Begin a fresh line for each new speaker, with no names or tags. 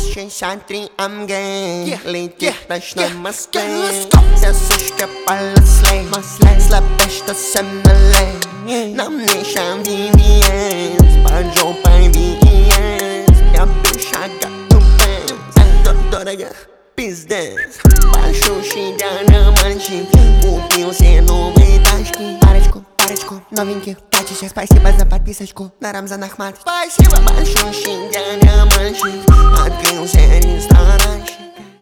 63 АМГ летит в ночном Москве. Все сушки полослей, слабее, что со мной. На мне ща VVS, под жопой VVS. Я бывшая готова, дорого, пиздец. Большущий диамантчик, купил все новые тачки. Парочку новеньких тачек. Спасибо за подписочку на Рамзан Ахмат. Спасибо. Большущий диамантчик, открылся ресторанчик.